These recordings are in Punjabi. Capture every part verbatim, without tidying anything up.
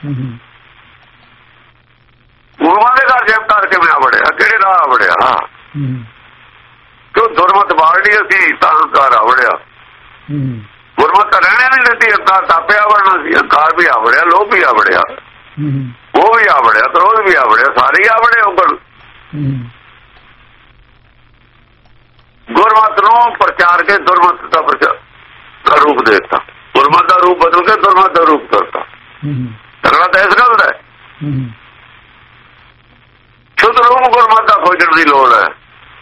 ਗੁਰੂਆਂ ਦੇ ਘਰ ਜੈਕਾਰ ਕਿਵੇਂ ਵੜਿਆ, ਕਿਹੜੇ ਰਾਹ ਵੜਿਆ? ਕਿਉਂ ਦੁਰਮਤ ਬਾੜਨੀ ਅਸੀਂ ਤਾਂ ਹੰਕਾਰ ਆਵੜਿਆ। ਗੁਰਮਤ ਤਾਂ ਰਹਿਣੇ ਨਹੀਂ ਦਿੱਤੀ, ਹੰਕਾਰ ਤਾਪਿਆ ਵੜਨਾ ਸੀ। ਹੰਕਾਰ ਵੀ ਆਵੜਿਆ, ਲੋਭ ਵੀ ਆਵੜਿਆ, ਉਹ ਵੀ ਆਵੜਿਆ, ਕ੍ਰੋਧ ਵੀ ਆਵੜਿਆ, ਸਾਰੇ ਆਵੜੇ ਉਗਣ। ਗੁਰਮਤ ਨੂੰ ਪ੍ਰਚਾਰ ਕੇ ਦੁਰਮਤ ਦਾ ਪ੍ਰਚਾਰ ਰੂਪ ਦੇ ਦਿੱਤਾ। ਗੁਰਮਤ ਦਾ ਰੂਪ ਬਦਲ ਕੇ ਦੁਰਮਤ ਦਾ ਰੂਪ ਕਰਤਾ। ਕਰਨਾ ਤਾਂ ਇਸ ਗੱਲ ਦਾ ਸ਼ੁੱਧ ਰੂਪ ਗੁਰਮਤ ਦਾ ਖੋਜਣ ਦੀ ਲੋੜ ਹੈ।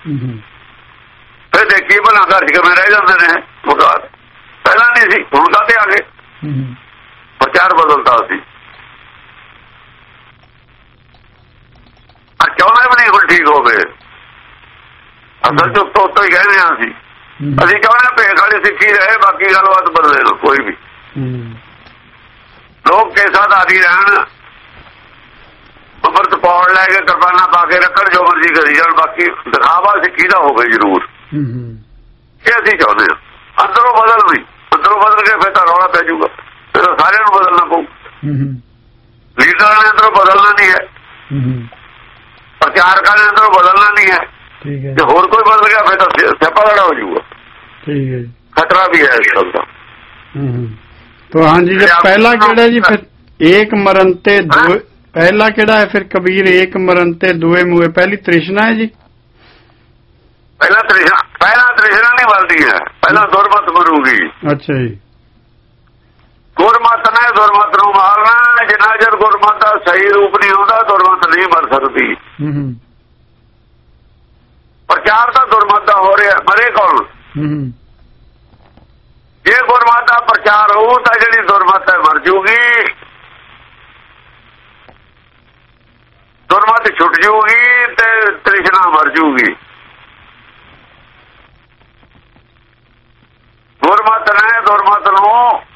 ਫਿਰ ਦੇਖੀਏ ਭਲਾ ਘਰ ਚ ਕਿਵੇਂ ਰਹਿ ਜਾਂਦੇ ਨੇ। ਪਹਿਲਾਂ ਨਹੀਂ ਸੀ, ਹੁਣ ਕਾਹਤੇ ਆ ਗਏ? ਪ੍ਰਚਾਰ ਬਦਲਦਾ ਸੀ। ਚਾਹੁੰਦੇ ਵੀ ਨਹੀਂ ਹੁਣ ਠੀਕ ਹੋਵੇ। ਅਸਲ ਚ ਉੱਤੋਂ ਉੱਤੋਂ ਹੀ ਕਹਿੰਦੇ ਹਾਂ ਅਸੀਂ ਅਸੀਂ ਚਾਹੁੰਦੇ ਭੇਖ ਵਾਲੀ ਸਿੱਖੀ ਰਹੇ, ਬਾਕੀ ਗੱਲਬਾਤ ਬਦਲੇ ਲੋ ਕੋਈ ਵੀ। ਲੋਕ ਕੇਸਾਂ ਦਾ ਆਦੀ ਰਹਿਣ, ਅੰਮ੍ਰਿਤ ਪਾਉਣ ਲੈ ਕੇ ਕਿਰਪਾਨਾਂ ਪਾ ਕੇ ਰੱਖਣ, ਜੋ ਮਰਜ਼ੀ ਕਰੀ ਜਾਣ, ਬਾਕੀ ਦਿਖਾਵਾ ਸਿੱਖੀ ਦਾ ਹੋਵੇ ਜ਼ਰੂਰ। ਇਹ ਅਸੀਂ ਚਾਹੁੰਦੇ ਹਾਂ। ਅੰਦਰੋਂ ਬਦਲ ਨਹੀਂ, ਅੰਦਰੋਂ ਬਦਲ ਕੇ ਫਿਰ ਤਾਂ ਰੌਲਾ ਪੈ ਜਾਊਗਾ, ਫਿਰ ਸਾਰਿਆਂ ਨੂੰ ਬਦਲਣਾ ਪਊ। ਲੀਡਰਾਂ ਨੇ ਅੰਦਰੋਂ ਬਦਲਣਾ ਨਹੀਂ ਹੈ, ਪ੍ਰਚਾਰਕਾਂ ਨੇ ਅੰਦਰੋਂ ਬਦਲਣਾ ਨਹੀਂ ਹੈ। ਜੇ ਹੋਰ ਕੋਈ ਬਦਲ ਗਿਆ ਫਿਰ ਤਾਂ ਸਿਆਪਾ ਲੜਾ ਹੋ ਜਾਊਗਾ। ਠੀਕ ਹੈ, ਖਤਰਾ ਵੀ ਹੈ ਇਸ ਗੱਲ ਦਾ। तो हाँ जी, जब पहला केड़ा जी फिर एक मरण ते दो, पहला केड़ा है फिर कबीर एक मरण ते दुए मुए, पहली तृष्णा है जी। पहला तृष्णा पहला तृष्णा नहीं मरती है, पहला दुर्मत मरूगी। अच्छा जी। गुरमत ने दुर्मत नूं मारना, जिन्ना चर गुरमत का सही रूप नहीं होता दुर्मत नहीं मर सकती। प्रचार तो दुर्मत का हो रहा, मरे कौन? जे गुरमत का प्रचार हो तो जी दुर्मत है मर जूगी, दुर्मत छुट जूगी ते तृष्णा मर जूगी। गुरमत ने दुर्मत नूं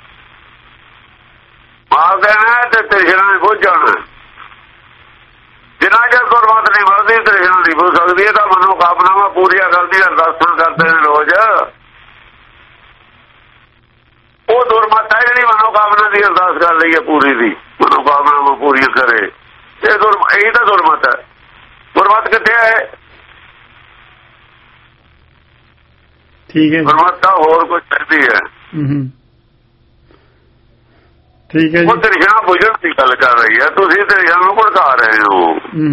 मार देना ते तृष्णा ने बुझ जाना। जिन्ना चर गुरमत नहीं मरती तृष्णा नहीं बुझ सकती। तो मनोकामनावां पूरियां करदी अरदासां करते हैं रोज, वो दुर्मत है जी मनोकामना की अरदास कर ली है पूरी दी, मनोकामना पूरी करे। ये दुर यही तो दुर्मत है। गुरमत कितने है? ठीक है, गुरमत का होर कुछ करती है। ठीक है, वो तृष्णा बुझण की गल कर रही है, तुम तृष्णा भड़का रहे हो।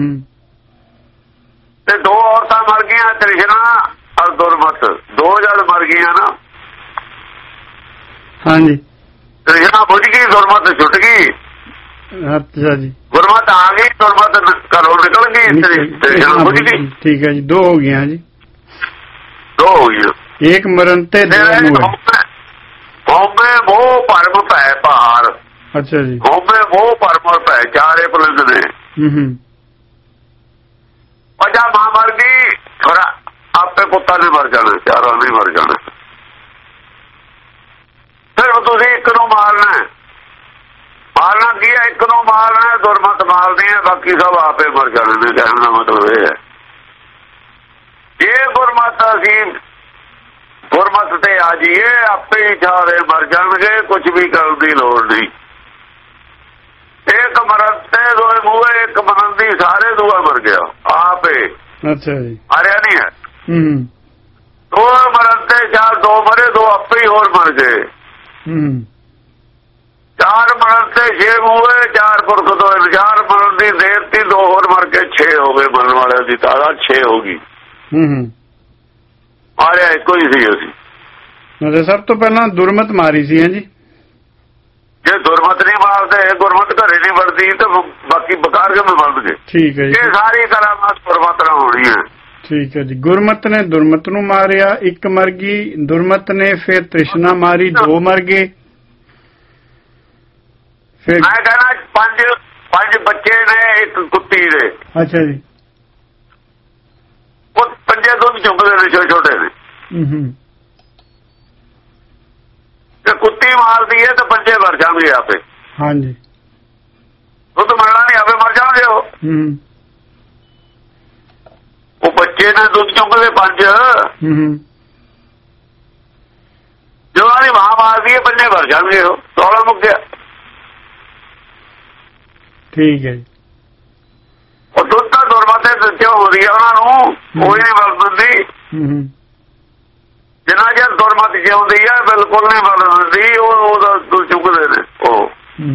ते दो औरतां मर गई, तृष्णा और दुर्मत, दो जड़ मर गई ना। हाँ जी। तृष्णा बुझ गई, दुर्मत छुट गई। अच्छा जी। गुरमत आ गई, दुर्मत घरों निकल गई, तृष्णा बुझ गई। ठीक है जी, दो हो गया जी, दो हो गई। एक मरण ते होमे मोह भरम पै पहाड़। अच्छा जी। होमे मोह भरम पै चारे पुलिस ने। वजह मां मर गई, थोड़ा आपे पुत्ता ने मर जाना, चारों ने मर जाना। फिर तुम एक नूं मारना, मारना की है, एक नूं मारना, दुरमत मारनी है, बाकी सब आपे मर जाने ने। कहने का मतलब यह है, ये गुरमत असी गुरमत ते आ जाइए, आपे ही सारे मर जाएंगे, कुछ भी करने की लोड़ नहीं। एक मरण ते दो मूहे, एक मरण दी सारे दुआ मर गया आपे। अच्छा जी। मारिया नहीं है। दो मरण ते चार, दो मरे, दो आपे ही होर मर गए। चार मरण से छे मूहे, चार पुरख दो, चार मरण की देर थी, दो होर मर के छे हो गए। मरण वाले की तादाद छे होगी। मारिया एको ही सी असी। मतलब सब तो पहला दुरमत मारी सी है जी। जे दुरमत नहीं मारते, गुरमत घरे नहीं बढ़ती, तो बाकी बकार के में बढ़ गए। ठीक है, ये सारी करामात गुरमत ना होनी है। ठीक है जी। गुरमत ने दुरमत नूं मारिया, एक मर गई। दुरमत ने फिर तृष्णा मारी, दो मर गए। फिर मैं कहना पांच पांच बच्चे ने एक कुत्ती दे। अच्छा जी। वो पंजे दुध चुकते ने, छोटे छोटे ने। कुत्ती मारती है तो पंजे मर जाएंगे आपे। हाँ जी। दुध मरना नहीं, आपे मर जाओगे हो। वो बच्चे ने दुध चुकते पंज, जो मां मारती है पंजे मर जाएंगे हो। दौड़ा मुक गया। ਠੀਕ ਹੈ ਜੀ। ਉਹ ਦੁੱਧ ਤਾਂ ਦੁਰਮਤੇ ਦਿੱਤੇ ਹੁੰਦੀ ਆ ਉਹਨਾਂ ਨੂੰ, ਕੋਈ ਨਹੀਂ ਵਰਤਦੀ। ਜਿੰਨਾ ਚਿਰ ਦੁਰਮਤ ਜਿਉਂਦੀ ਆ ਬਿਲਕੁਲ ਨਹੀਂ ਵਰਤਦੀ, ਉਹ ਉਹਦਾ ਦੁੱਧ ਚੁੱਕਦੇ ਨੇ। ਉਹ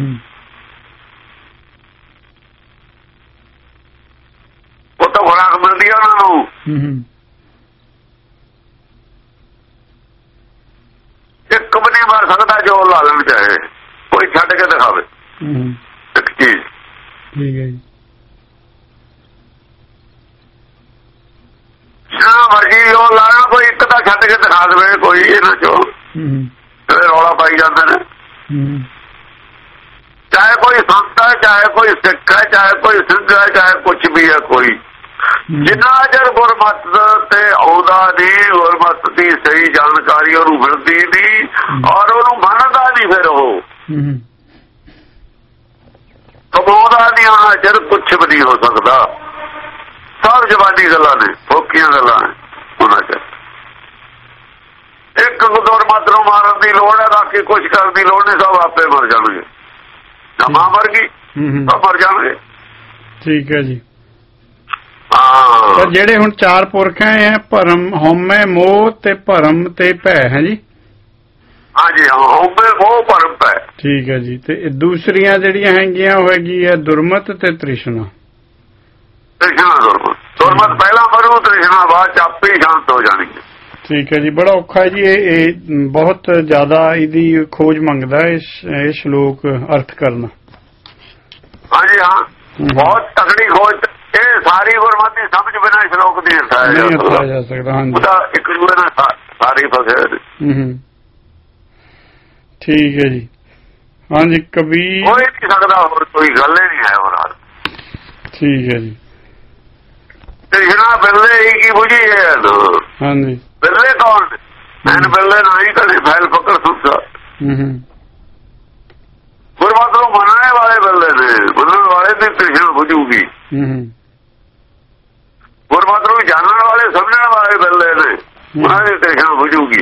ਉਹ ਤਾਂ ਖੁਰਾਕ ਮਿਲਦੀ ਆ ਉਹਨਾਂ ਨੂੰ। ਇੱਕ ਵੀ ਨਹੀਂ ਮਾਰ ਸਕਦਾ ਜੋ ਲਾ ਲੈਣ ਚਾਹੇ, ਕੋਈ ਛੱਡ ਕੇ ਦਿਖਾਵੇ ਇੱਕ ਚੀਜ਼। ਠੀਕ ਹੈ ਜੀ। ਜਿੰਨਾ ਮਰਜੀ ਉਹ ਲਾਣਾ, ਕੋਈ ਇੱਕ ਤਾਂ ਛੱਡ ਕੇ ਦਿਖਾ ਦੇਵੇ ਕੋਈ ਇਹਨਾਂ ਚੋਂ। ਰੌਲਾ ਪਾਈ ਜਾਂਦੇ ਨੇ, ਚਾਹੇ ਕੋਈ ਸੰਤ ਹੈ, ਚਾਹੇ ਕੋਈ ਸਿੱਖ ਹੈ, ਚਾਹੇ ਕੋਈ ਸਿੰਘ ਹੈ, ਚਾਹੇ ਕੁਛ ਵੀ ਹੈ ਕੋਈ। ਜਿੰਨਾ ਚਿਰ ਗੁਰਮਤ ਤੇ ਆਉਂਦਾ ਨਹੀਂ, ਗੁਰਮਤ ਦੀ ਸਹੀ ਜਾਣਕਾਰੀ ਉਹਨੂੰ ਮਿਲਦੀ ਨਹੀਂ ਔਰ ਉਹਨੂੰ ਮੰਨਦਾ ਨਹੀਂ, ਫਿਰ ਉਹ ਕਮਾਉਂਦਾ ਨਹੀਂ, ਉਹਨਾਂ ਚਿਰ ਕੁਛ ਵੀ ਨਹੀਂ ਹੋ ਸਕਦਾ। ਸਭ ਜਵਾਨੀ ਗੱਲਾਂ ਨੇ, ਫੋਕੀਆਂ ਗੱਲਾਂ ਨੇ ਉਹਨਾਂ ਚਿਰ। ਇੱਕ ਗੁਰਮਤ ਨੂੰ ਮਾਰਨ ਦੀ ਲੋੜ ਹੈ, ਬਾਕੀ ਕੁਛ ਕਰਨ ਦੀ ਲੋੜ ਨਹੀਂ, ਸਭ ਆਪੇ ਮਰ ਜਾਣਗੇ। ਮਾਂ ਮਰ ਗਈ, ਸਭ ਮਰ ਜਾਣਗੇ। ਠੀਕ ਹੈ ਜੀ। ਹਾਂ, ਜਿਹੜੇ ਹੁਣ ਚਾਰ ਪੁਰਖ ਹੈ, ਭਰਮ, ਹਉਮੈ, ਮੋਹ ਤੇ ਭਰਮ ਤੇ ਭੈ ਹੈ ਜੀ। ਹਾਂਜੀ, ਹਉਮੈ, ਮੋਹ, ਭਰਮ, ਭੈ। ਠੀਕ ਹੈ ਜੀ। ਤੇ ਦੂਸਰੀਆਂ ਜਿਹੜੀਆਂ ਹੈਗੀਆਂ ਉਹ ਹੈਗੀ ਹੈ ਦੁਰਮਤ ਤੇ ਤ੍ਰਿਸ਼ਨਾ। ਤ੍ਰਿਸ਼ਨਾ ਦੁਰਮਤ, ਦੁਰਮਤ ਪਹਿਲਾਂ ਮਰੂ, ਤ੍ਰਿਸ਼ਨਾ ਬਾਅਦ ਚ ਆਪੇ ਹੀ ਸ਼ਾਂਤ ਹੋ ਜਾਣੀ ਹੈ। ਠੀਕ ਹੈ ਜੀ। ਬੜਾ ਔਖਾ ਹੈ ਜੀ, ਇਹ ਬਹੁਤ ਜ਼ਿਆਦਾ ਇਹਦੀ ਖੋਜ ਮੰਗਦਾ ਹੈ ਇਹ ਸ਼ਲੋਕ ਅਰਥ ਕਰਨਾ। ਹਾਂਜੀ ਹਾਂ, ਬਹੁਤ ਤਕੜੀ ਖੋਜ। ਇਹ ਸਾਰੀ ਗੁਰਮਤਿ ਦੀ ਸਮਝ ਬਿਨਾਂ ਸ਼ਲੋਕ ਦੀ ਅਰਥਾਇਆ ਜਾ ਸਕਦਾ। ਉਹਦਾ ਇੱਕ ਦੂਜੇ ਨਾਲ ਸਾਰੀ ਫਸੇ। ਠੀਕ ਹੈ ਜੀ। ਹਾਂਜੀ, ਕਬੀਰ ਕੋਈ ਨਹੀਂ ਸਕਦਾ, ਹੋਰ ਕੋਈ ਗੱਲ ਹੀ ਨਹੀਂ ਹੈ ਹੋਰ। ਠੀਕ ਹੈ ਜੀ। ਤ੍ਰਿਸ਼ਨਾ ਬਿਰਲੇ ਹੀ ਕੀ ਬੁਝੀ ਹੈ। ਹਾਂਜੀ, ਬਿਰਲੇ ਕੌਣ? ਮੈਨ ਬਿਰਲੇ ਨਾ ਹੀ ਕਦੇ ਫੈਲ ਫਕਰ ਸੁਣਦਾ। ਗੁਰਮਤਿ ਨੂੰ ਮੰਨਣੇ ਵਾਲੇ ਬਿਰਲੇ ਨੇ, ਮੰਨਣ ਵਾਲੇ ਦੀ ਤ੍ਰਿਸ਼ਨਾ ਬੁਝੂਗੀ। ਗੁਰਮਤਿ ਨੂੰ ਜਾਣਨ ਵਾਲੇ, ਸਮਝਣ ਵਾਲੇ ਬਿਰਲੇ ਨੇ, ਉਹਨਾਂ ਦੀ ਤ੍ਰਿਸ਼ਨਾ ਬੁਝੂਗੀ।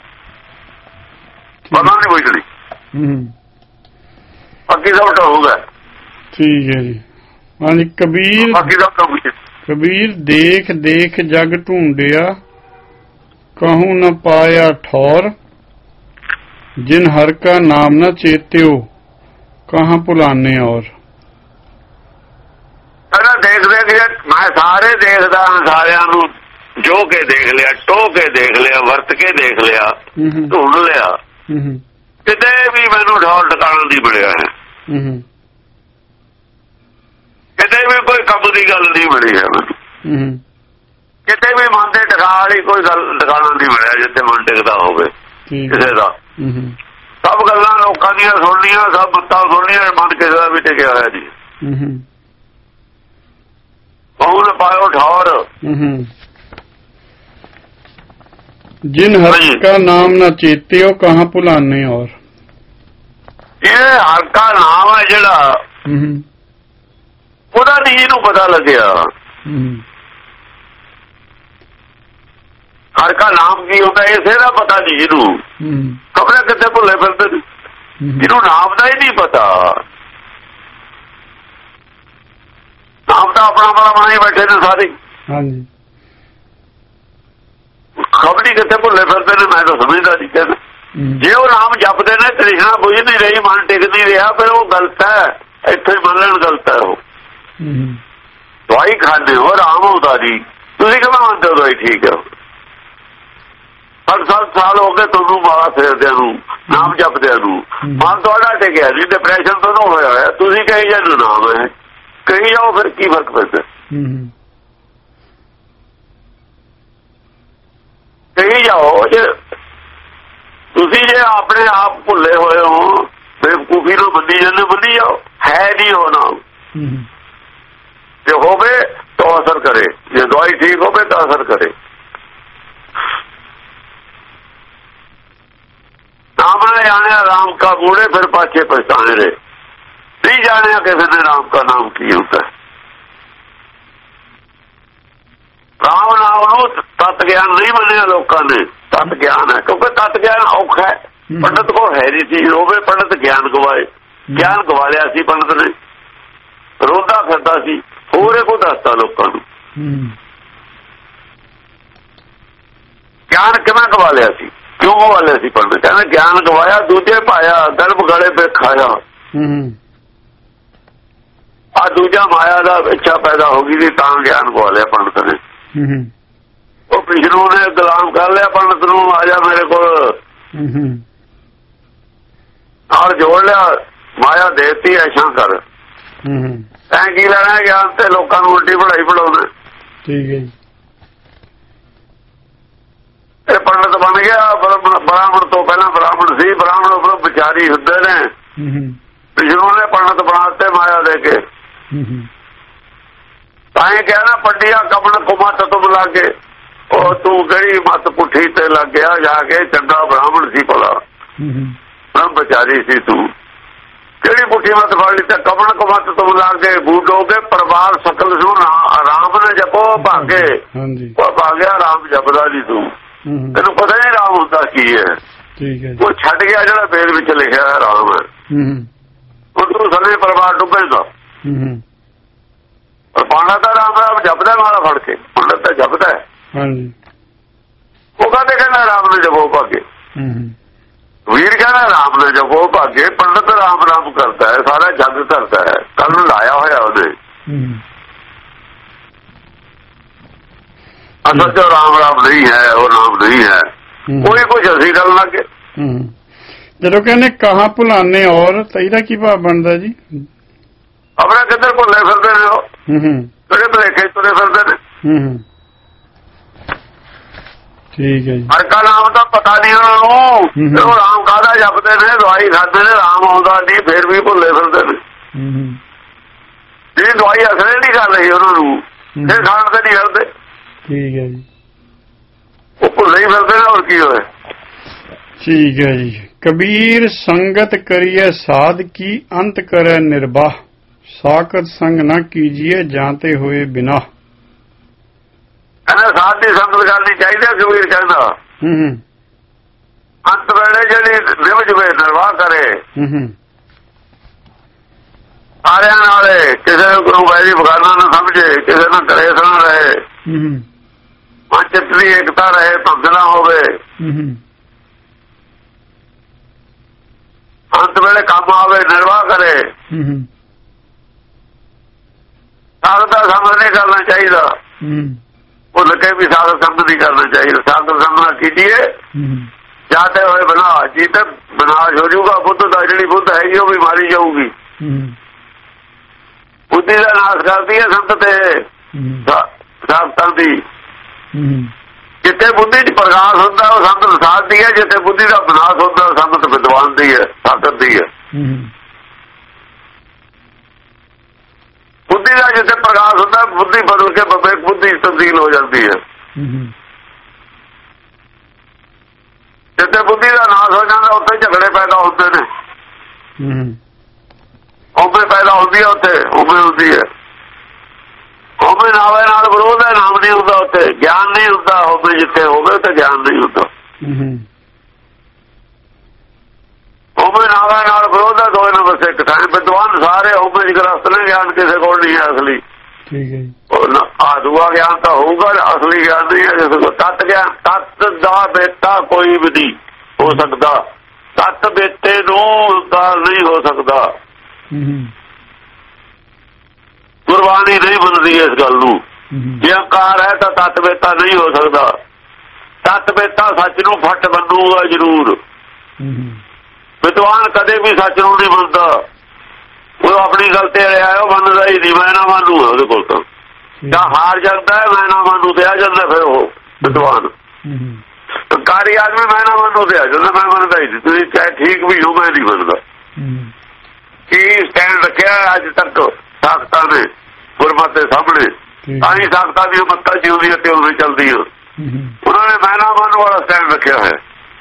ਪਤਾ ਨਹੀਂ ਬੁਝਣੀ, ਬਾਕੀ ਸਭ ਹੋਊਗਾ। ਠੀਕ ਹੈ ਜੀ। ਹਾਂਜੀ, ਕਬੀਰ ਬਾਕੀ ਸਭ ਤਾਂ ਬੁਝੇ। ਕਬੀਰ ਦੇਖ ਦੇਖ ਜਗ ਢੂੰਡਿਆ, कहूँ न पाया ठौर, जिन हर का नाम न चेत्यो, कहाँ भुलाने और। देख देख मैं सारे देखदा, सारिਆਂ ਨੂੰ ਜੋ के देख लिया, टो के देख लिया, वरत के देख लिया, ढूंढ लिया, किते भी मैनू ठौर ठिकाना नहीं मिलिया है। किते भी कोई कम की गल नहीं मिली है मैनू। किते भी मन से टिका वाली कोई गल ठिकाना नहीं मिलिया जिथे मन टिकता होवे किसी का। सब गल्लां लोकां दीयां सुननियां, सब मत्तां सुननियां, मन किसी का भी टिकिया होया नहीं। कहूँ न पायो ठौर, जिन हर का नाम न चेत्यो, कहाँ भुलाने और। ये हर का नाम है जिहड़ा, ਉਹਦਾ ਨਹੀਂ ਇਹਨੂੰ ਪਤਾ ਲੱਗਿਆ। ਹਰ ਕਾ ਨਾਮ ਕੀ ਹੁੰਦਾ ਇਸੇ ਦਾ ਪਤਾ ਨਹੀਂ ਇਹਨੂੰ। ਖਬਰੇ ਕਿੱਥੇ ਭੁੱਲੇ ਫਿਰਦੇ ਨੇ, ਇਹਨੂੰ ਨਾਮ ਦਾ ਹੀ ਨਹੀਂ ਪਤਾ। ਨਾਮ ਦਾ ਆਪਣਾ ਬੜਾ ਮਾਣੀ ਬੈਠੇ ਨੇ ਸਾਰੇ। ਹਾਂਜੀ, ਖਬਰੀ ਕਿੱਥੇ ਭੁੱਲੇ ਫਿਰਦੇ ਨੇ, ਮੈਂ ਤਾਂ ਸਮਝਦਾ ਨਹੀਂ ਕਹਿੰਦਾ। ਜੇ ਉਹ ਨਾਮ ਜਪਦੇ ਨੇ, ਤ੍ਰਿਸ਼ਨਾ ਬੁਝ ਨਹੀਂ ਰਹੀ, ਮਨ ਟਿਕ ਨਹੀਂ ਰਿਹਾ, ਫਿਰ ਉਹ ਗਲਤ ਹੈ। ਇੱਥੇ ਮੰਨ ਲੈਣ ਗਲਤ ਹੈ। ਉਹ ਦਵਾਈ ਖਾਂਦੇ ਹੋ, ਆਰਾਮ ਆਉਂਦਾ ਜੀ, ਤੁਸੀਂ ਕਿਵੇਂ ਮੰਨਦੇ ਹੋ ਦਵਾਈ ਠੀਕ ਹੈ? ਸੱਤ ਸੱਤ ਸਾਲ ਹੋ ਗਏ ਤੁਹਾਨੂੰ ਮਾਲਾ ਫੇਰਦਿਆਂ ਨੂੰ, ਨਾਮ ਜਪਦਿਆਂ ਨੂੰ, ਮਨ ਤੁਹਾਡਾ ਟਿਕਿਆ ਜੀ, ਡਿਪਰੈਸ਼ਨ ਤੋਂ ਹੋਇਆ ਹੋਇਆ। ਤੁਸੀਂ ਕਹੀ ਜਾਂਦੇ ਨਾਮ ਹੈ, ਕਹੀ ਜਾਓ, ਫਿਰ ਕੀ ਫਰਕ ਪੈਂਦਾ? ਕਹੀ ਜਾਓ। ਜੇ ਤੁਸੀਂ ਜੇ ਆਪਣੇ ਆਪ ਭੁੱਲੇ ਹੋਏ ਹੋ, ਬੇਵਕੂਫੀ ਨੂੰ ਮੰਨੀ ਜਾਂਦੇ, ਮੰਨੀ ਜਾਓ। ਹੈ ਨਹੀਂ ਹੋ ਨਾਮ। ਜੇ ਹੋਵੇ ਤਾਂ ਅਸਰ ਕਰੇ, ਜੇ ਦਵਾਈ ਠੀਕ ਹੋਵੇ ਤਾਂ ਅਸਰ ਕਰੇ। नाम ने जाने राम का बूढ़े फिर पाछे पछताने रहे। नहीं जाने किसी ने राम का नाम की होता है। राम नाम तत्त ज्ञान नहीं मनिया लोगों ने। तत्त ज्ञान है, क्योंकि तत्त ज्ञान औखा है। पंडित को है नहीं चीज होवे, पंडित ज्ञान गवाए। ज्ञान गवा लिया सी पंडित ने। ਰੋਂਦਾ ਫਿਰਦਾ ਸੀ, ਹੋਰ ਇਹ ਕੋ ਦੱਸਦਾ ਲੋਕਾਂ ਨੂੰ। ਗਿਆਨ ਕਿਵੇਂ ਗਵਾ ਲਿਆ ਸੀ, ਕਿਉਂ ਗਵਾ ਲਿਆ ਸੀ ਪੰਡਤ? ਕਹਿੰਦੇ ਗਿਆਨ ਗਵਾਇਆ ਦੂਜੇ ਪਾਇਆ, ਗਰਭ ਗਲੇ ਪੇ ਖਾਇਆ। ਆ ਦੂਜਾ ਮਾਇਆ ਦਾ ਇੱਛਾ ਪੈਦਾ ਹੋ ਗਈ ਸੀ, ਤਾਂ ਗਿਆਨ ਗਵਾ ਲਿਆ ਪੰਡਤ ਨੇ। ਉਹ ਵਿਸ਼ਨੂੰ ਨੇ ਗੁਲਾਮ ਕਰ ਲਿਆ ਪੰਡਤ ਨੂੰ, ਆ ਜਾ ਮੇਰੇ ਕੋਲ, ਨਾਲ ਜੋੜ ਲਿਆ, ਮਾਇਆ ਦੇਤੀ ਐਸ਼ਾ ਕਰ। ਤੈਂ ਕੀ ਲੈਣਾ ਗਿਆਨ ਤੇ, ਲੋਕਾਂ ਨੂੰ ਉਲਟੀ ਪੜਾਈ ਪੜਾਉਣਾ। ਠੀਕ ਹੈ ਜੀ। ਇਹ ਪੰਡਤ ਬਣ ਗਿਆ ਬ੍ਰਾਹਮਣ ਤੋਂ ਪਹਿਲਾਂ ਬ੍ਰਾਹਮਣ ਸੀ, ਬ੍ਰਾਹਮਣ ਉੱਪਰੋਂ ਵਿਚਾਰੀ ਹੁੰਦੇ ਨੇ। ਵਿਸ਼ਨੂੰ ਨੇ ਪੰਡਤ ਬਣਾਤੇ ਮਾਇਆ ਦੇ ਕੇ। ਤਾਂ ਹੀ ਕਿਹਾ ਨਾ ਪੱਡੀਆਂ ਕਮਣ ਕੁਮਤ ਤੁਮ ਲਾਗੇ, ਉਹ ਤੂੰ ਕਿਹੜੀ ਮੱਤ ਪੁੱਠੀ ਤੇ ਲੱਗ ਗਿਆ ਜਾ ਕੇ, ਚੰਗਾ ਬ੍ਰਾਹਮਣ ਸੀ ਭਲਾ, ਬ੍ਰਹਮ ਵਿਚਾਰੀ ਸੀ ਤੂੰ, ਕਿਹੜੀ ਪੁੱਠੀ ਮੱਤ ਫੜ ਲਈ? ਤੇ ਕਮਣ ਕੁਮਤ ਤੁਮ ਲਾਗੇ ਬੂਟੋਗੇ ਪਰਿਵਾਰ ਸਕਲ ਨੂੰ ਆਰਾਮ ਨੇ ਜਪੋ ਭਾਗੇ। ਉਹ ਭਾਗਿਆ ਰਾਮ ਜਪਦਾ ਨਹੀਂ ਤੂੰ, ਤੈਨੂੰ ਪਤਾ ਨਹੀਂ ਰਾਮ ਹੁੰਦਾ ਕੀ ਹੈ। ਉਹ ਛੱਡ ਗਿਆ ਜਿਹੜਾ ਵੇਦ ਵਿੱਚ ਲਿਖਿਆ ਹੈ ਰਾਮ ਹੈ, ਉਹ ਤੂੰ ਸਾਰੇ ਪਰਿਵਾਰ ਡੁੱਬੇਗਾ। ਪਰ ਪਾਣਾ ਤਾਂ ਰਾਮ ਰਾਮ ਜਪਦਾ ਮਾਰਾ ਫੜ ਕੇ, ਪੰਡਤ ਤਾਂ ਜਪਦਾ ਹੈ। ਉਹ ਕਹਿੰਦੇ ਕਹਿੰਦਾ ਰਾਮ ਨੇ ਜਪੋ ਭਾਗੇ, ਵੀਰ ਕਹਿੰਦਾ ਰਾਮ ਨੇ ਜਪੋ ਭਾਗੇ। ਪੰਡਤ ਰਾਮ ਰਾਮ ਕਰਦਾ ਹੈ, ਸਾਰਾ ਜੱਗ ਕਰਦਾ ਹੈ, ਕੱਲ ਨੂੰ ਲਾਇਆ ਹੋਇਆ ਉਹਨੇ। ਅਸਲ ਚ ਰਾਮ ਰਾਮ ਨਹੀਂ ਹੈ, ਉਹ ਨਾਮ ਨਹੀਂ ਹੈ, ਕੋਈ ਕੁਛ ਅਸੀਂ ਕਰਨ ਲੱਗੇ। ਜਦੋਂ ਕਹਿੰਦੇ ਕਹਾਂ ਭੁਲਾਨੇ ਔਰ, ਤਾਂ ਇਹਦਾ ਕੀ ਭਾਵ ਬਣਦਾ ਜੀ? ਆਪਣਾ ਕਿੱਧਰ ਭੁੱਲੇ ਫਿਰਦੇ ਨੇ, ਉਹ ਕਿਹੜੇ ਭੁਲੇਖੇ ਤੁਰੇ ਫਿਰਦੇ ਨੇ। ਠੀਕ ਹੈ ਜੀ। ਹਰ ਕਾ ਨਾਮ ਤਾਂ ਪਤਾ ਨਹੀਂ ਉਹਨਾਂ ਨੂੰ, ਉਹ ਰਾਮ ਕਾਹਦਾ ਜਪਦੇ ਨੇ, ਦਵਾਈ ਖਾਂਦੇ ਨੇ, ਰਾਮ ਆਉਂਦਾ ਨਹੀਂ, ਫੇਰ ਵੀ ਭੁੱਲੇ ਫਿਰਦੇ ਨੇ। ਜਿਹੜੀ ਦਵਾਈ ਅਸਰ ਨਹੀਂ ਕਰ ਰਹੀ ਉਹਨਾਂ ਨੂੰ, ਫਿਰ ਖਾਣ ਤੇ ਨਹੀਂ ਕਰਦੇ। ਠੀਕ ਹੈ ਜੀ। ਉਹ ਭੁੱਲੇ ਹੀ ਫਿਰਦੇ ਨੇ, ਹੋਰ ਕੀ ਹੋਏ। ਠੀਕ ਹੈ ਜੀ। ਕਬੀਰ ਸੰਗਤ ਕਰੀਏ ਸਾਧ ਕੀ, ਅੰਤ ਕਰੇ ਨਿਰਬਾਹ, ਸਾਕਤ ਸੰਗ ਨਾ ਕੀਜੀਏ ਜਾਂਤੇ ਹੋਏ ਬਿਨਾ। ਕਹਿੰਦਾ ਸਾਧ ਦੀ ਸੰਗਤ ਕਰਨੀ ਚਾਹੀਦੀ ਹੈ, ਕਬੀਰ ਕਹਿੰਦਾ। ਅੰਤ ਵੇਲੇ ਜਿਹੜੀ ਨਿਭ ਜਵੇ ਨਿਰਵਾਹ ਕਰੇ ਸਾਰਿਆਂ ਨਾਲੇ, ਕਿਸੇ ਨੂੰ ਵੈਰੀ ਬਗਾਨਾ ਨਾ ਸਮਝੇ, ਕਿਸੇ ਨਾਲ ਕਲੇਸ਼ ਨਾ ਰਹੇ, ਮਨ ਚਿੱਤ ਦੀ ਏਕਤਾ ਰਹੇ, ਭੰਗ ਨਾ ਹੋਵੇ। ਅੰਤ ਵੇਲੇ ਕੰਮ ਆਵੇ, ਨਿਰਵਾਹ ਕਰੇ। ਸਾਧ ਦਾ ਸੰਗ ਨਹੀਂ ਕਰਨਾ ਚਾਹੀਦਾ, ਭੁੱਲ ਕੇ ਵੀ ਸਾਧ ਸੰਗ ਨਹੀਂ ਕਰਨਾ ਚਾਹੀਦਾ। ਸਾਧ ਸੰਗ ਨਾ ਕੀਜੀਏ ਜਾਂਦੇ ਹੋਏ ਬਣਾ, ਜੀ ਤੇ ਵਿਨਾਸ਼ ਹੋ ਜਾਊਗਾ। ਬੁੱਧ ਦਾ ਜਿਹੜੀ ਬੁੱਧ ਹੈਗੀ ਉਹ ਵੀ ਮਾਰੀ ਜਾਊਗੀ। ਬੁੱਧੀ ਦਾ ਨਾਸ਼ ਕਰਦੀ ਹੈ ਸੰਗਤ ਤੇ ਸਾਧਕਾਂ ਦੀ। ਜਿੱਥੇ ਬੁੱਧੀ ਚ ਪ੍ਰਕਾਸ਼ ਹੁੰਦਾ ਉਹ ਸੰਗਤ ਸਾਧ ਦੀ ਹੈ, ਜਿੱਥੇ ਬੁੱਧੀ ਦਾ ਵਿਨਾਸ਼ ਹੁੰਦਾ ਉਹ ਸੰਗਤ ਵਿਦਵਾਨ ਦੀ ਹੈ, ਸਾਧਕ ਦੀ ਹੈ। ਬੁੱਧੀ ਦਾ ਜਿੱਥੇ ਪ੍ਰਕਾਸ਼ ਹੁੰਦਾ ਬੁੱਧੀ ਬਦਲ ਕੇ ਵਿਵੇਕ ਬੁੱਧੀ ਤਬਦੀਲ ਹੋ ਜਾਂਦੀ ਹੈ। ਜਿੱਥੇ ਬੁੱਧੀ ਦਾ ਨਾਸ਼ ਹੋ ਜਾਂਦਾ ਉੱਥੇ ਝਗੜੇ ਪੈਦਾ ਹੁੰਦੇ ਨੇ, ਉਵੇਂ ਪੈਦਾ ਹੁੰਦੀ ਹੈ, ਉੱਥੇ ਉਵੇਂ ਹੁੰਦੀ ਹੈ। ਉਵੇਂ ਨਾਵੇਂ ਨਾਲ ਵਿਰੋਧ ਹੈ, ਨਾਮ ਨਹੀਂ ਹੁੰਦਾ ਉੱਥੇ, ਗਿਆਨ ਨਹੀਂ ਹੁੰਦਾ। ਉਵੇਂ ਜਿੱਥੇ ਹੋਵੇ ਉੱਥੇ ਗਿਆਨ ਨਹੀਂ ਹੁੰਦਾ। ਉਵੇਂ ਨਾਵੇਂ ਨਾਲ ਵਿਰੋਧ ਹੈ, ਦੋਵੇਂ ਨੂੰ ਬਸ ਇੱਕ ਥਾਂ। ਵਿਦਵਾਨ ਸਾਰੇ ਉਵੇਂ ਚ ਗ੍ਰਸਤ ਨੇ, ਗਿਆਨ ਕਿਸੇ ਕੋਲ ਨਹੀਂ ਹੈ ਅਸਲੀ। ਆਦੂਆ ਗਿਆਨ ਤਾਂ ਹੋਊਗਾ, ਅਸਲੀ ਗਿਆਨ ਨਹੀਂ ਹੈ। ਜਿਸ ਕੋਲ ਤੱਤ ਗਿਆਨ, ਤੱਤ ਦਾ ਬੇਟਾ ਕੋਈ ਵੀ ਨਹੀਂ ਹੋ ਸਕਦਾ, ਤੱਤ ਬੇਟੇ ਨੂੰ ਕਾਲ ਨਹੀਂ ਹੋ ਸਕਦਾ। ਗੁਰਬਾਣੀ ਨਹੀਂ ਮੰਨਦੀ ਇਸ ਗੱਲ ਨੂੰ। ਜੇ ਅਹੰਕਾਰ ਹੈ ਤਾਂ ਤੱਤ ਬੇਟਾ ਨਹੀਂ ਹੋ ਸਕਦਾ। ਤੱਤ ਬੇਟਾ ਸੱਚ ਨੂੰ ਫੱਟ ਮੰਨੂਗਾ ਜ਼ਰੂਰ। ਵਿਦਵਾਨ ਕਦੇ ਵੀ ਸੱਚ ਨੂੰ ਨਹੀਂ ਮੰਨਦਾ, ਉਹ ਆਪਣੀ ਗੱਲ ਤੇ ਰਿਹਾ, ਉਹ ਮੰਨਦਾ ਹੀ ਨਹੀਂ। ਮੈਂ ਨਾ ਮੰਨੂ ਉਹਦੇ ਕੋਲ ਤਾਂ ਜਾਂ ਹਾਰ ਜਾਂਦਾ, ਮੈਂ ਨਾ ਮੰਨੂ ਤੇ ਆ ਜਾਂਦਾ। ਫਿਰ ਉਹ ਵਿਦਵਾਨ ਕਾਰੀ ਆਦਮੀ ਮੈਂ ਨਾ ਮੰਨੂ ਤੇ ਆ ਜਾਂਦਾ, ਮੈਂ ਮੰਨਦਾ ਹੀ ਨਹੀਂ। ਤੁਸੀਂ ਚਾਹੇ ਠੀਕ ਵੀ ਹੋ, ਮੈਂ ਨਹੀਂ ਮੰਨਦਾ। ਕੀ ਸਟੈਂਡ ਰੱਖਿਆ ਅੱਜ ਤੱਕ ਸਾਖਤਾਂ ਨੇ ਗੁਰਮਤਿ ਦੇ ਸਾਹਮਣੇ, ਤਾਂ ਹੀ ਸਾਖਤਾਂ ਦੀਆਂ ਮੱਤਾਂ ਜਿਉਂਦੀਆਂ ਤੇ ਉਵੇਂ ਚੱਲਦੀਆਂ। ਉਹਨਾਂ ਨੇ ਮੈਂ ਨਾ ਮੰਨੂ ਵਾਲਾ ਸਟੈਂਡ ਰੱਖਿਆ ਹੈ।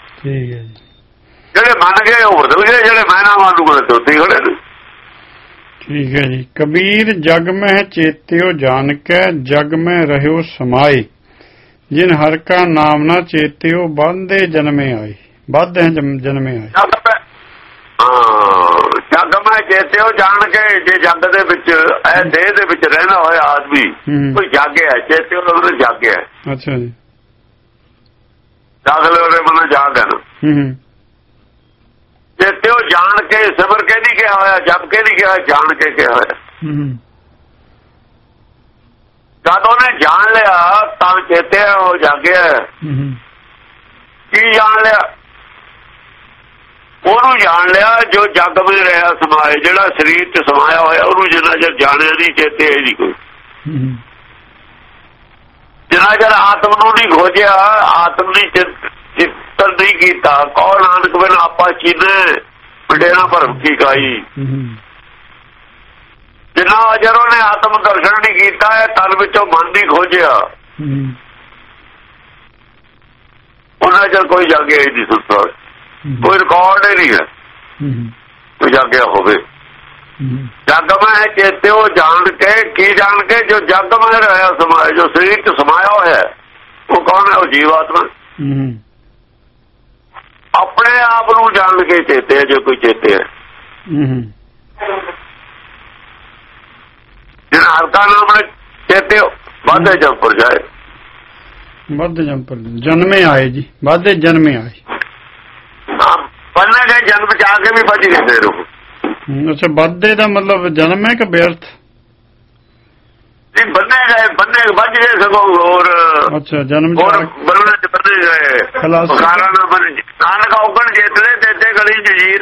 ਜਿਹੜੇ ਮੰਨ ਗਏ ਉਹ ਬਦਲ ਗਏ, ਜਿਹੜੇ ਮੈਂ ਨਾ ਮੰਨੂ ਵਾਲੇ ਦੋਤੀ ਖੜੇ ਨੇ। ਠੀਕ ਹੈ ਜੀ। ਕਬੀਰ ਜਗ ਮਹਿ ਚੇਤਿਓ ਜਾਨ ਕੈ, ਜਗ ਮਹਿ ਰਹਿਓ ਸਮਾਏ, ਜਿਨ ਹਰ ਕਾ ਨਾਮ ਨਾ ਚੇਤਿਓ ਬਾਂਧੇ ਜਨਮੇ ਆਏ। ਬਾਧੇ ਜਨਮੇ ਆਏ। ਜਗ ਮੈਂ ਚੇਤੇ ਉਹ ਜਾਣ ਕੇ ਜੇ ਜੱਗ ਦੇ ਵਿੱਚ ਇਹ ਦੇਹ ਦੇ ਵਿੱਚ ਰਹਿਣਾ ਹੋਇਆ ਆਦਮੀ ਕੋਈ ਜਾਗਿਆ ਚੇਤੇ ਉਹਨੇ ਜਾਗਿਆ। ਅੱਛਾ ਜੀ। ਦਾਖਲੇ ਉਹਦੇ ਮਨ ਜਾਗ ਹੈ ਨਾ। ਚੇਤੇ ਉਹ ਜਾਣ ਕੇ ਸਿਮਰ ਕੇ ਨਹੀਂ ਕਿਹਾ ਹੋਇਆ, ਜਪ ਕੇ ਨਹੀਂ ਕਿਹਾ, ਜਾਣ ਕੇ ਕਿਹਾ ਹੋਇਆ। ਜਦ ਉਹਨੇ ਜਾਣ ਲਿਆ ਤਾਂ ਚੇਤੇ ਉਹ ਜਾਗਿਆ। ਕੀ ਜਾਣ ਲਿਆ? ਉਹਨੂੰ ਜਾਣ ਲਿਆ ਜੋ ਜੱਗ ਵਿੱਚ ਰਿਹਾ ਸਮਾਏ, ਜਿਹੜਾ ਸਰੀਰ ਚ ਸਮਾਇਆ ਹੋਇਆ ਉਹਨੂੰ ਜਿੰਨਾ ਚਿਰ ਜਾਣਿਆ ਨਹੀਂ ਚੇਤੇ ਹੈ ਨਹੀਂ ਕੋਈ। ਜਿੰਨਾ ਚਿਰ ਆਤਮ ਨੂੰ ਨਹੀਂ ਖੋਜਿਆ, ਆਤਮ ਦੀ ਚਿੰਤਨ ਨਹੀਂ ਕੀਤਾ। ਕੌਣ ਨਾਨਕ ਬਿਨ ਆਪਾ ਚੀਨੇ ਵਡੇਰਾ ਭਰਮ ਕੀ ਕਾਈ। ਜਿੰਨਾ ਅਜਰ ਉਹਨੇ ਆਤਮ ਦਰਸ਼ਨ ਨਹੀਂ ਕੀਤਾ ਹੈ, ਤਨ ਵਿੱਚੋਂ ਮਨ ਨਹੀਂ ਖੋਜਿਆ, ਉਹਨਾਂ ਚਿਰ ਕੋਈ ਜਾਗਿਆ ਹੀ ਨਹੀਂ ਸੁਣਦਾ। ਕੋਈ ਰਿਕਾਰਡ ਹੀ ਨਹੀਂ ਹੈ ਕੋਈ ਜਾਗਿਆ ਹੋਵੇ। ਜਗਮੈ ਹੈ ਚੇਤੇ ਉਹ ਜਾਣ ਕੇ ਕੀ ਜਾਣ ਕੇ ਜੋ ਜਗਮੈ ਰਿਹਾ ਸਮਾਇਆ, ਜੋ ਸਰੀਰ ਚ ਸਮਾਇਆ ਹੋਇਆ ਉਹ ਕੌਣ ਹੈ? ਉਹ ਜੀਵ ਆਤਮਾ। ਆਪਣੇ ਆਪ ਨੂੰ ਜਾਣ ਕੇ ਚੇਤੇ ਹੈ ਜੋ ਕੋਈ ਚੇਤੇ ਹੈ। ਜਿਹੜਾ ਹਲਕਾ ਨਾਮ ਨੇ ਚੇਤੇ ਵਾਧੇ ਜੰਪਰ ਜਾਏ, ਵਾਧੇ ਜੰਪਰ ਜਨਮੇ ਆਏ ਜੀ, ਵਾਧੇ ਜਨਮੇ ਆਏ। ਬੰਨੇ ਗਏ ਜਨਮ ਚ ਆ ਕੇ ਵੀ ਬਚ ਗਏ ਫਿਰ ਉਹ। ਅੱਛਾ, ਵਾਧੇ ਦਾ ਮਤਲਬ ਜਨਮ ਹੈ ਕਿ ਬਿਰਥ? ਨਹੀਂ, ਬੰਨੇ ਗਏ, ਬੰਨੇ ਬਚ ਗਏ ਸਗੋਂ ਹੋਰ। ਅੱਛਾ, ਜਨਮ ਹੋਰ ਬੰਨੇ ਚ ਬੰਨੇ ਗਏ। ਖਾਰਾ ਨਾ ਬਣ ਨਾਨਕ ਔਗਣ ਜੇਤਲੇ ਤੇ ਗਲੀ ਜੀਰ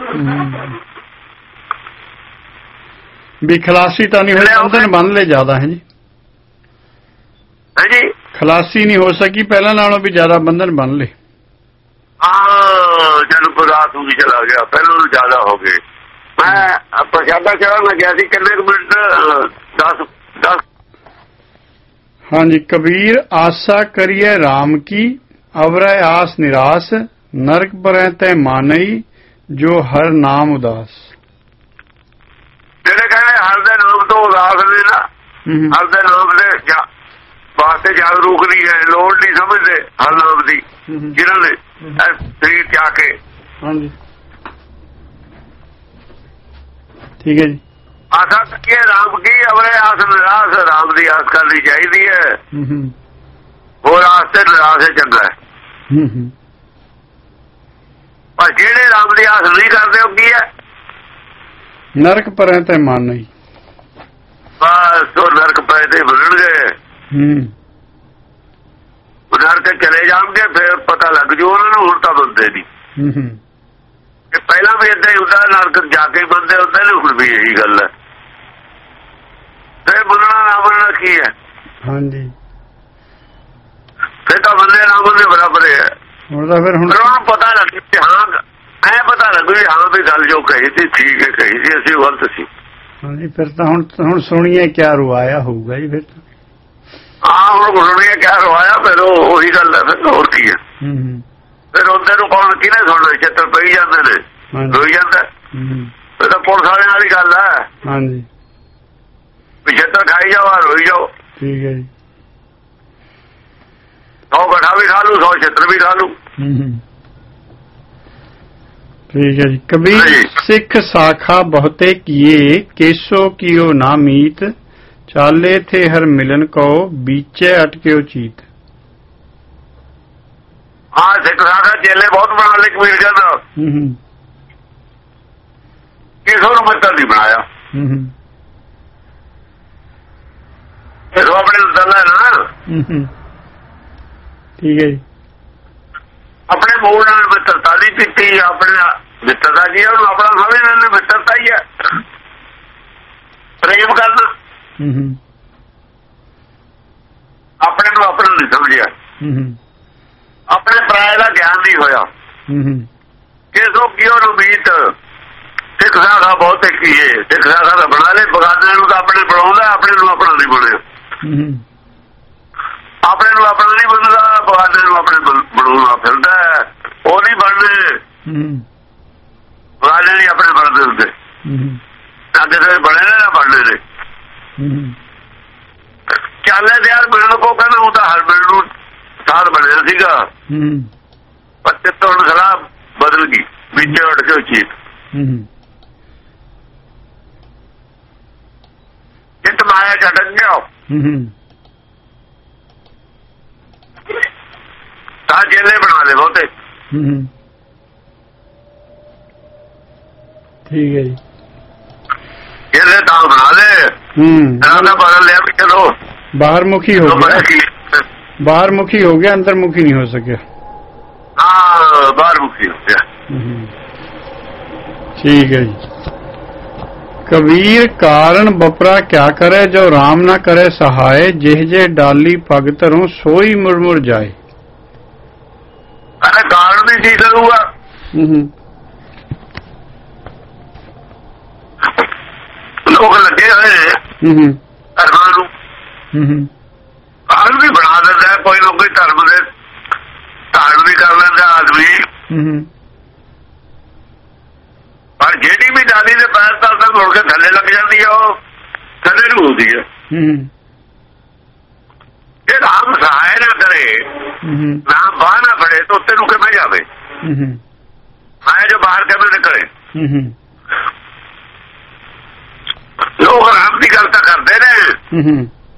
ਵੀ ਖਲਾਸੀ ਤਾਂ ਨਹੀਂ ਹੋਈ, ਬੰਧਨ ਬੰਨ ਲੈ ਜ਼ਿਆਦਾ ਹੈ ਜੀ। ਹਾਂਜੀ, ਖਲਾਸੀ ਨਹੀਂ ਹੋ ਸਕੀ, ਪਹਿਲਾਂ ਨਾਲੋਂ ਵੀ ਜ਼ਿਆਦਾ ਬੰਧਨ ਬੰਨ ਲੈ। ਹਾਂ, ਜਨਮ ਰਾਤ ਨੂੰ ਵੀ ਚਲਾ ਗਿਆ, ਪਹਿਲਾਂ ਨੂੰ ਜ਼ਿਆਦਾ ਹੋ ਗਏ। ਮੈਂ ਪ੍ਰਸ਼ਾਦਾ ਚੜ੍ਹਨ ਲੱਗਿਆ ਸੀ, ਕਿੰਨੇ ਕੁ ਮਿੰਟ? ਦਸ ਦਸ। ਹਾਂਜੀ। ਕਬੀਰ ਆਸਾ ਕਰੀਏ ਰਾਮ ਕੀ, ਅਵਰੈ ਆਸ ਨਿਰਾਸ, ਨਰਕ ਪਰੈ ਤੈ ਮਾਨਈ, ਜੋ ਹਰ ਨਾਮ ਉਦਾਸ। ਜਿਹੜੇ ਕਹਿੰਦੇ ਹਰ ਦੇ ਨਾਮ ਤੋਂ ਉਦਾਸ ਨੇ ਨਾ, ਹਰ ਦੇ ਨਾਮ ਦੇ ਵਾਸਤੇ ਜਾਗਰੂਕ ਨਹੀਂ ਹੈ, ਲੋੜ ਨਹੀਂ ਸਮਝਦੇ ਹਰ ਨਾਮ ਦੀ, ਜਿਨ੍ਹਾਂ ਨੇ ਸਰੀਰ ਚ ਆ ਕੇ। ਹਾਂਜੀ, ਠੀਕ ਹੈ ਜੀ। ਆਸਾ ਕਰੀਏ ਰਾਮ ਕੀ, ਅਵਰੇ ਆਸ ਨਿਰਾਸ। ਰਾਮ ਦੀ ਆਸ ਕਰਨੀ ਚਾਹੀਦੀ ਹੈ, ਹੋਰ ਆਸ ਤੇ ਨਿਰਾਸ਼ ਚੰਗਾ ਹੈ। ਪਰ ਜਿਹੜੇ ਰਾਮ ਦੀ ਆਸ ਨਹੀਂ ਕਰਦੇ ਉਹ ਕੀ ਹੈ? ਨਰਕ ਪਰੈ ਤੇ ਮਨ ਨਹੀਂ, ਬਸ ਉਹ ਨਰਕ ਪਏ ਤੇ ਬਣਨਗੇ। ਨਰਕ ਚਲੇ ਜਾਣਗੇ, ਫਿਰ ਪਤਾ ਲੱਗ ਜੂ ਉਹਨਾਂ ਨੂੰ। ਹੁਣ ਤਾਂ ਬੰਦੇ ਨਹੀਂ, ਪਹਿਲਾਂ ਵੀ ਏਦਾਂ ਹੀ ਹੁੰਦਾ, ਨਰਕ ਜਾ ਕੇ ਬੰਦੇ ਹੁੰਦੇ ਨੇ, ਹੁਣ ਵੀ ਇਹੀ ਗੱਲ ਹੈ। ਫਿਰ ਮੰਨਣਾ ਨਾ ਮੰਨਣਾ ਕੀ ਹੈ? ਹਾਂਜੀ, ਫਿਰ ਤਾਂ ਬੰਦੇ ਨਾ ਬੰਦੇ ਬਰਾਬਰ ਹੈ। ਹੁਣ ਤਾਂ ਫਿਰ ਹੁਣ ਉਹਨੂੰ ਪਤਾ ਲੱਗ ਜੂ, ਹਾਂ ਐ ਪਤਾ ਲੱਗੂ ਵੀ ਹਾਂ ਵੀ ਗੱਲ ਜੋ ਕਹੀ ਸੀ ਠੀਕ ਹੈ, ਕਹੀ ਸੀ, ਅਸੀਂ ਗਲਤ ਸੀ। ਹਾਂਜੀ, ਫਿਰ ਤਾਂ ਹੁਣ ਹੁਣ ਸੁਣੀਏ ਕਿਆ ਰਵਾਇਆ ਹੋਊਗਾ ਜੀ। ਫਿਰ ਹਾਂ, ਹੁਣ ਸੁਣੀਏ ਕਿਆ ਰਵਾਇਆ, ਫਿਰ ਉਹ ਉਹੀ ਗੱਲ ਹੈ। ਫਿਰ ਹੋਰ ਕੀ ਹੈ? ਫਿਰ ਉਹਦੇ ਨੂੰ ਕੌਣ ਕਿਹਨੇ ਸੁਣਨਾ? ਛੇਤਰ ਪਈ ਜਾਂਦੇ ਨੇ, ਰੋਈ ਜਾਂਦਾ। ਫਿਰ ਤਾਂ ਪੁਲਿਸ ਵਾਲਿਆਂ ਵਾਲੀ ਗੱਲ ਹੈ। ਹਾਂਜੀ, ਵੀ ਛੇਤਰ ਖਾਈ ਜਾਓ, ਰੋਈ ਜਾਓ। ਠੀਕ ਹੈ ਜੀ। ਸੌ ਗੱਠਾ ਵੀ ਖਾ ਲੂ, ਸੌ ਛੇਤਰ ਵੀ ਖਾ ਲੂ। ਠੀਕ ਹੈ ਜੀ। ਕਬੀਰ ਸਿੱਖ ਸਾਖਾ ਬਹੁਤੇ ਕੀਏ, ਕੇਸੋ ਕੀਓ ਨਾ ਮੀਤ, ਚਾਲੇ ਥੇ ਹਰ ਮਿਲਨ ਕਹੋ, ਬੀਚੇ ਅਟਕਿਓ ਚੀਤ। ਹਾਂ, ਸਿੱਖ ਸਾਖਾ ਚੇਲੇ ਬਹੁਤ ਬਣਾ ਲਏ ਕਬੀਰ ਕਹਿੰਦਾ, ਕਿਸੇ ਨੂੰ ਮਿੱਤਰ ਨਹੀਂ ਬਣਾਇਆ। ਇਹ ਆਪਣੇ ਨੂੰ ਦੱਲਾ ਨਾ। ਠੀਕ ਹੈ ਜੀ। ਆਪਣੇ ਮੂਲ ਨਾਲ ਮਿੱਤਰਤਾ ਨਹੀਂ ਕੀਤੀ, ਆਪਣੇ ਮਿੱਤਰਤਾ ਕੀ ਉਹਨੂੰ ਆਪਣਾ ਸਮਝ ਲੈਂਦੇ, ਮਿੱਤਰਤਾ ਹੀ ਹੈ, ਪ੍ਰੇਮ ਕਰਨਾ। ਆਪਣੇ ਨੂੰ ਆਪਣਾ ਨਹੀਂ ਸਮਝਿਆ, ਆਪਣੇ ਪਰਾਏ ਦਾ ਗਿਆਨ ਨਹੀਂ ਹੋਇਆ। ਕਿਸੋ ਕਿਉਂ ਉਮੀਦ ਸਿੱਖ ਸਾਖਾ ਬਹੁਤ ਕੀਏ, ਸਿੱਖ ਸਾਖਾ ਦਾ ਬਣਾ ਲੈ, ਬਗਾਨੇ ਨੂੰ ਤਾਂ ਆਪਣੇ ਬਣਾਉਂਦਾ, ਆਪਣੇ ਨੂੰ ਆਪਣਾ ਨਹੀਂ ਬਣਿਆ। ਆਪਣੇ ਨੂੰ ਆਪਣਾ ਨਹੀਂ ਬਣਦਾ, ਬਗਾਨੇ ਨੂੰ ਆਪਣੇ ਬਣਾਉਣਾ ਫਿਰਦਾ। ਉਹ ਨਹੀਂ ਬਣਦੇ, ਬਗਾਨੇ ਨਹੀਂ ਆਪਣੇ ਬਣਦੇ ਹੁੰਦੇ। ਅੱਗੇ ਤੇ ਬਣੇ ਨੇ ਨਾ ਬਣਦੇ ਨੇ। ਚਾਲੇ ਦੇ ਯਾਰ ਮਿਲਣ ਕੋ ਕਹਿੰਦਾ, ਉਹ ਤਾਂ ਹਰ ਮਿਲਣ ਨੂੰ ਸਾਧ ਬਣਿਆ ਸੀਗਾ, ਪਰ ਚਿੱਤ ਹੁਣ ਸਲਾਹ ਬਦਲ ਗਈ, ਵਿੱਚ ਉੱਡ ਕੇ ਚੀਤ। चित माया झटक गया ता जेले बना दे बहुते। ठीक है जी, जेले ता बना दे बदल लिया भी चलो बाहर मुखी हो गया, बाहर मुखी हो गया, अंतर्मुखी नहीं हो सके। हाँ बाहर मुखी हो गया। ठीक है जी। कबीर कारण बपरा क्या करे, जो राम ना करे सहाय, जेह जे डाली पग धरों सोई मुड़ मुड़ जाए। अरे कारण भी ठीक करूंगा, लोग लगे हुए धर्म काल भी बना देता है, कोई ना कोई धर्म दे धारण भी कर लेंदा आदमी, पर जेडी भी डाली ने पैर तक मुड़ के थले लग जाती है, वो थले नहीं होती है। ये राम सहाय ना करे, राम बाह ना पड़े तो उत्ते रुके में जावे, माया जो बाहर के में निकले। लोग राम की गलता करते रहे,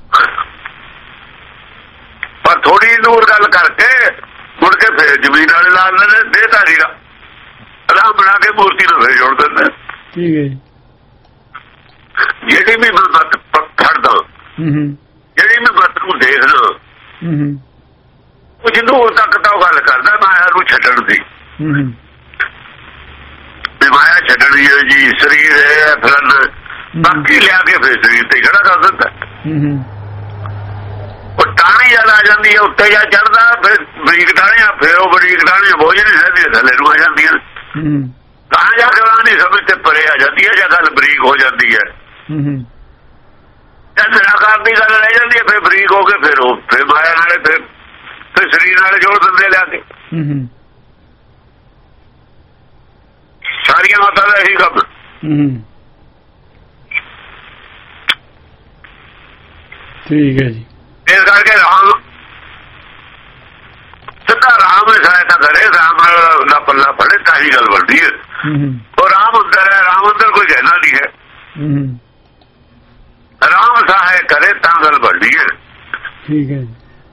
पर थोड़ी दूर गल करके मुड़ के फिर जमीन वाले ला लेने देधारी का राम बना के मूर्ति में फिर जोड़ देते। ठीक है, जेडी भी मत फड़ दो, जेडी भी मत को देख लो, कुछ दूर तक तो गल करता माया नूं छड्डण दी, माया छड्डणी है जी, शरीर है फिर बाकी लिया के फिर शरीर ते खड़ा कर दिता। टाणी जद आ जाती है उत्ते जा चढ़दा, फिर बरीक टाणियां, फिर वो बरीक टाणियां बोझ नहीं सहदियां थले नूं आ जांदियां, कहां जाके नहीं समझ ते परे आ जाती है, या गल बरीक हो जाती है, जब निराकार की गल रह जाती है फिर बरीक हो के फिर फिर माया नाले फिर फिर शरीर नाले जोड़ दिंदे लिया के। सारियां माता का यही कम। ठीक है जी। इस करके राम सिद्धा राम ने सहायता करे, राम का पल्ला पड़े ताही गल बनती है, और राम अंदर है, राम अंदर कोई कहना नहीं है, राम सहाय करे ता गल बनती है। ठीक है,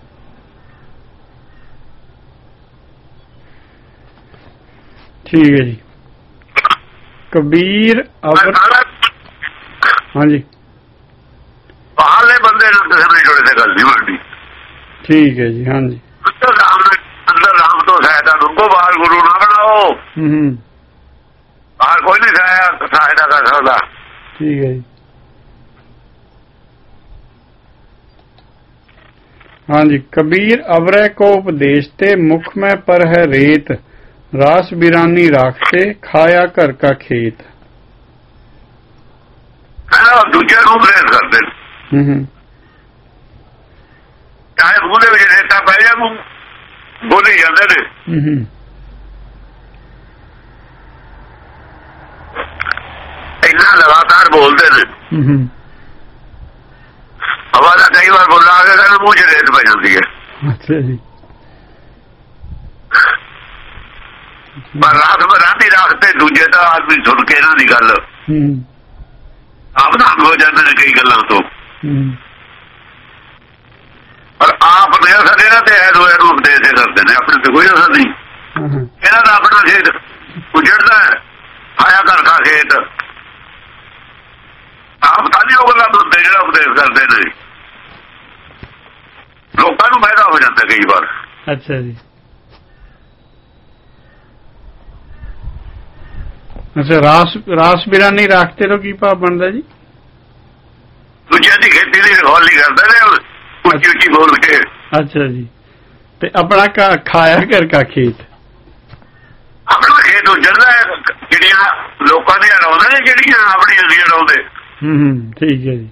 ठीक है जी। कबीर अवर हाँ जी, बाहरले बंदे नहीं जुड़े थे गल नहीं बनती। ठीक है जी। हाँ जी, अंदर राम अंदर राम तो सहायता उनको बाहर गुरु ना बनाओ, बाहर कोई नहीं सहायता सहायता कर सकता। ठीक है जी। हाँ जी। कबीर अवरे को उपदेशते, मुख में पर है रेत, रास बिरानी राखते, खाया घर का खेत। दूजे को उपदेश करते चाहे मूह में रेता पै जा बोली जाते ने, इतना लगातार बोलते ने, हवा का कई बार बोला आगे कहना मूह च रेत पै जाती है। अच्छा जी। पर रात में राती रखते दूजे तो आदमी सुन के इन्हों की गल सावधान हो जाते हैं कई गलों तो, और आप नहीं हो सकते ना तो ऐ दो ऐ उपदेश करते हैं, अपने से कोई असर नहीं, इन्हों का अपना खेत उजड़ता है, आया घर का खेत, आप ताली वो गल सुनते जो उपदेश करते हैं, लोगों को फायदा हो जाता कई बार। अच्छा जी। अच्छा, रास रास बिरानी रखते तो की भाव बनता जी? दूजे की खेती की रखवाली करते ने उच्ची उच्ची बोल के। अच्छा जी। ते अपना का खाया घर का खेत, अपना खेत उजड़ता है, चिड़िया लोगों ने हराउंदे ने, चिड़िया अपनी नहीं हराउंदे। ठीक है जी।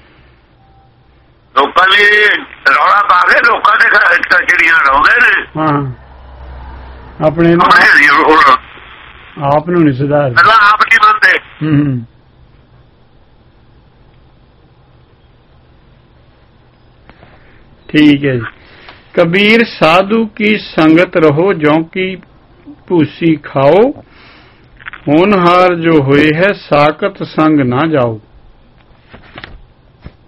लोगों ने रौला पा के लोगों ने चिड़िया हराउंदे ने, हाँ अपने आप नहीं सुधार, आप नहीं बनते। ठीक है जी। कबीर साधु की संगत रहो, ज्यों की भूसी खाओ, होनहार जो हुए है साकत संग ना जाओ।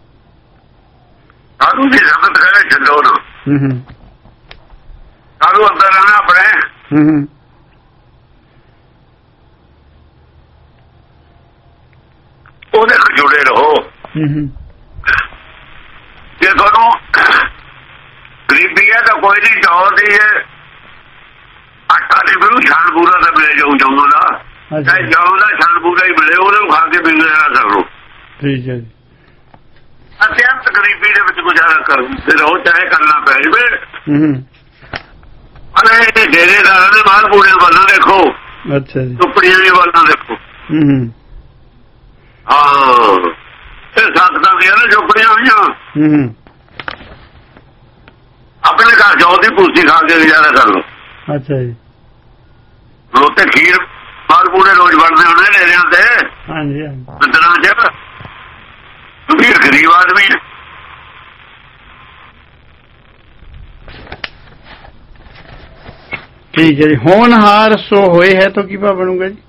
ਸਾਧੂ ਦੀ ਸੰਗਤ ਕਰੇ ਛੱਡੋ ਨਾ। ਹੂੰ ਹੂੰ ਸਾਧੂ ਅੰਦਰ ਰਹਿਣਾ ਆਪਣੇ। ਹੂੰ ਹੂੰ ਉਹਦੇ ਨਾਲ ਜੁੜੇ ਰਹੋ। ਹੂੰ ਹੂੰ ਜੇ ਤੁਹਾਨੂੰ ਗਰੀਬੀ ਹੈ ਤਾਂ ਕੋਈ ਨਹੀਂ, ਚਾਹਦੀ ਹੈ ਆਟਾ ਨਹੀਂ ਮਿਲੂ, ਛਾਣ ਪੂਰਾ ਤਾਂ ਮਿਲੇ ਜਾਊ ਜਾਊ ਦਾ, ਚਾਹੇ ਜਾਊ ਦਾ ਛਾਣ ਪੂਰਾ ਹੀ ਮਿਲੇ, ਉਹਨੂੰ ਖਾ ਕੇ ਮਿਲ ਜਾਣਾ ਕਰੋ। ਠੀਕ ਹੈ ਜੀ। ਅਤਿਅੰਤ ਗਰੀਬੀ ਦੇ ਵਿੱਚ ਗੁਜ਼ਾਰਾ ਕਰਦੇ ਰਹੋ, ਚਾਹੇ ਕਰਨਾ ਪੈ ਜਾਵੇ। ਹੂੰ ਅਰੇ ਡੇਰੇਦਾਰਾਂ ਦੇ ਮਾਲ ਪੂੜੇ ਵੱਲਾਂ ਦੇਖੋ, ਅੱਛਾ ਜੀ, ਟੁੱਪੜੀਆਂ ਦੀ ਵੱਲਾਂ ਦੇਖੋ। ਹੂੰ ਹੂੰ ਹਾਂ ਇਹ ਸੰਗਤਾਂ ਦੀਆਂ ਨਾ ਝੋਪੜੀਆਂ ਹੋਈਆਂ, ਹੂੰ ਹੂੰ ਆਪਣੇ ਘਰ ਜਾਓ ਦੀ ਪੂਸੀ ਖਾ ਕੇ ਗੁਜ਼ਾਰਾ ਕਰ ਲਓ। ਅੱਛਾ ਜੀ। ਉੱਥੇ ਖੀਰ ਮਾਲ ਪੂੜੇ ਰੋਜ਼ ਬਣਦੇ ਹੋਣੇ ਡੇਰਿਆਂ ਤੇ। ਹਾਂਜੀ ਹਾਂਜੀ ਮੰਦਰਾਂ ਚ ਤੁਸੀਂ ਗਰੀਬ ਆਦਮੀ ਹੈ। ਠੀਕ ਹੈ ਜੀ। ਹੋਣਹਾਰ ਸੋ ਹੋਏ ਹੈ ਤਾਂ ਕੀ ਭਾ ਬਣੂਗਾ ਜੀ?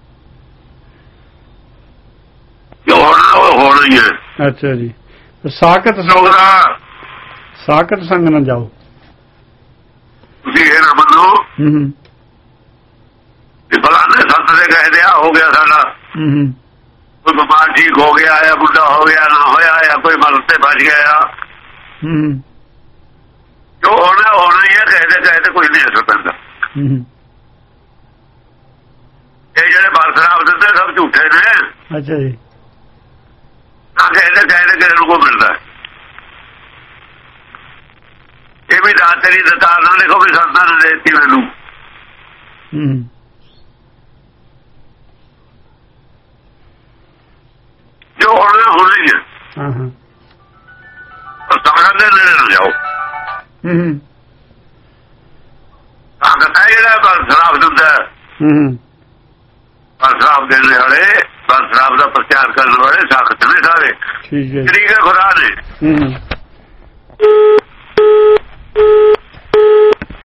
ਜੋ ਹੋਣਾ ਉਹ ਹੋਣਾ ਹੀ ਹੈ। ਅੱਛਾ ਜੀ। ਸਾਖਤ ਸਾਖਤ ਸੰਗ ਨਾ ਜਾਓ। ਤੁਸੀਂ ਇਹ ਨਾ ਮੰਨੋ ਹੂੰ ਹੂੰ ਕਿ ਫਲਾਣੇ ਸੰਤ ਦੇ ਕਹੇ ਦਿਆ ਹੋ ਗਿਆ ਸਾਡਾ, ਹੂੰ ਹੂੰ ਕੋਈ ਬਿਮਾਰ ਠੀਕ ਹੋ ਗਿਆ ਜਾਂ ਬੁੱਢਾ ਹੋ ਗਿਆ ਨਾ ਹੋਇਆ ਜਾਂ ਕੋਈ ਮਰਨ ਤੇ ਬਚ ਗਿਆ। ਹੂੰ ਜੋ ਹੋਣਾ ਹੋਣਾ ਹੀ ਹੈ, ਕਹੇ ਦੇ ਕਹੇ ਤੇ ਕੋਈ ਨਹੀਂ ਅਸਰ ਪੈਂਦਾ। ਹੂੰ ਇਹ ਜਿਹੜੇ ਬਰਖਲਾਫ ਦਿੰਦੇ ਸਭ ਝੂਠੇ ਨੇ। ਅੱਛਾ ਜੀ। ਨਾ ਕਹੇ ਦੇ ਕਹੇ ਦੇ ਕਿਸੇ ਨੂੰ ਕੋ ਮਿਲਦਾ। ਇਹ ਵੀ ਦਾਤ ਤੇਰੀ ਦਤਾਰ ਨਾ ਦੇਖੋ ਵੀ ਸੰਤਾਂ ਨੇ ਦੇਤੀ ਮੈਨੂੰ। ਹੂੰ ਜੋ ਹੋਣਾ ਹੋਣਾ ਹੀ ਹੈ। ਹਾਂ ਹਾਂ ਸਾਗਰ ਦੇ ਨੇੜੇ ਨਾ ਜਾਓ। ਹੂੰ ਹੂੰ ਸੰਗਤ ਹੈ ਜਿਹੜਾ ਬਰਖਲਾਫ ਦਿੰਦਾ, ਹੂੰ ਬਰਖਲਾਫ ਦੇਣ ਵਾਲੇ, ਬਰਖਲਾਫ ਦਾ ਪ੍ਰਚਾਰ ਕਰਨ ਵਾਲੇ ਸਾਖਤ ਨੇ ਸਾਰੇ। ਠੀਕ ਹੈ ਠੀਕ ਹੈ ਖੁਦਾ ਨੇ। ਹੂੰ